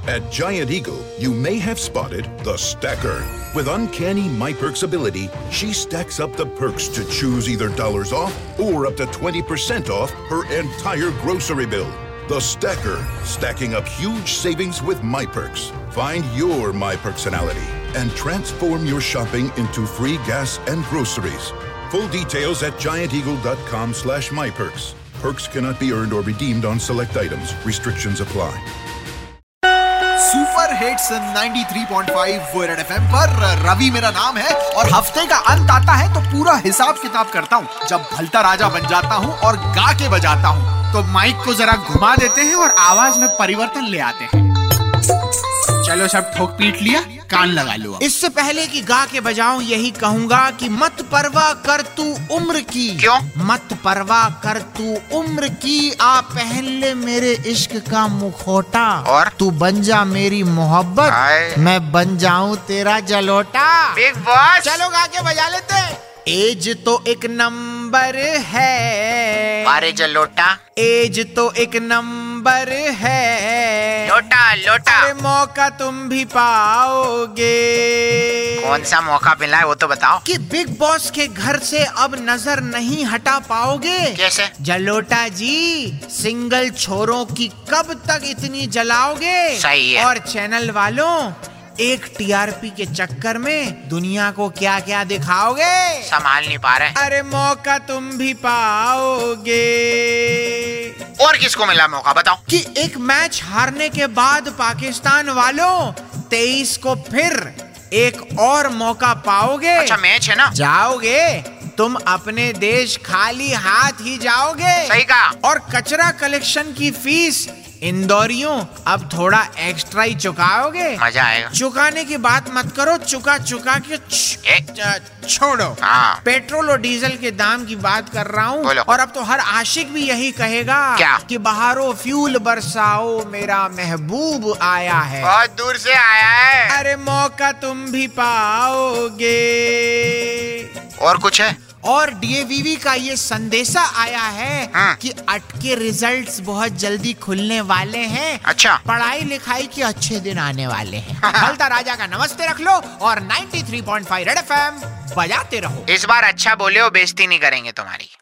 At Giant Eagle, you may have spotted the stacker. With uncanny MyPerks ability, she stacks up the perks to choose either dollars off or up to 20% off her entire grocery bill. The Stacker, stacking up huge savings with MyPerks. Find your MyPerksonality and transform your shopping into free gas and groceries. Full details at gianteagle.com/myperks. Perks cannot be earned or redeemed on select items. Restrictions apply. Super hits 93.5 वो red FM पर रवि मेरा नाम है और हफ्ते का अंत आता है तो पूरा हिसाब किताब करता हूँ। जब भलता राजा बन जाता हूँ और गा के बजाता हूँ तो माइक को जरा घुमा देते हैं और आवाज में परिवर्तन ले आते हैं। चलो सब ठोक पीट लिया, कान लगा लो। इससे पहले कि गा के बजाऊं यही कहूंगा कि मत परवाह कर तू उम्र की। क्यों? मत परवाह कर तू उम्र की, आ पहन ले मेरे इश्क का मुखौटा और तू बन जा मेरी मोहब्बत, मैं बन जाऊं तेरा जलोटा। बिग बॉस चलो गा के बजा लेते। एज तो एक नंबर है, अरे जलोटा एज तो एक नंबर है, लोटा लोटा अरे मौका तुम भी पाओगे। कौन सा मौका मिला है वो तो बताओ। कि बिग बॉस के घर से अब नजर नहीं हटा पाओगे। कैसे? जलोटा जी सिंगल छोरों की कब तक इतनी जलाओगे। सही है। और चैनल वालों एक टीआरपी के चक्कर में दुनिया को क्या क्या दिखाओगे, संभाल नहीं पा रहे। अरे मौका तुम भी पाओगे। और किसको मिला मौका बताओ। कि एक मैच हारने के बाद पाकिस्तान वालों 23 को फिर एक और मौका पाओगे। अच्छा मैच है ना। जाओगे तुम अपने देश खाली हाथ ही जाओगे। सही कहा। और कचरा कलेक्शन की फीस इंदौरियों अब थोड़ा एक्स्ट्रा ही चुकाओगे। मजा आएगा। चुकाने की बात मत करो, चुका के छोड़ो। पेट्रोल और डीजल के दाम की बात कर रहा हूँ। और अब तो हर आशिक भी यही कहेगा क्या? कि बहारो फ्यूल बरसाओ मेरा महबूब आया है, बहुत दूर से आया है। अरे मौका तुम भी पाओगे। और कुछ है? और डीएवीवी का ये संदेशा आया है कि अटके रिजल्ट्स बहुत जल्दी खुलने वाले हैं। अच्छा। पढ़ाई लिखाई के अच्छे दिन आने वाले हैं। भलता राजा का नमस्ते रख लो और 93.5 रेड एफएम बजाते रहो। इस बार अच्छा बोले हो, बेइज्जती नहीं करेंगे तुम्हारी।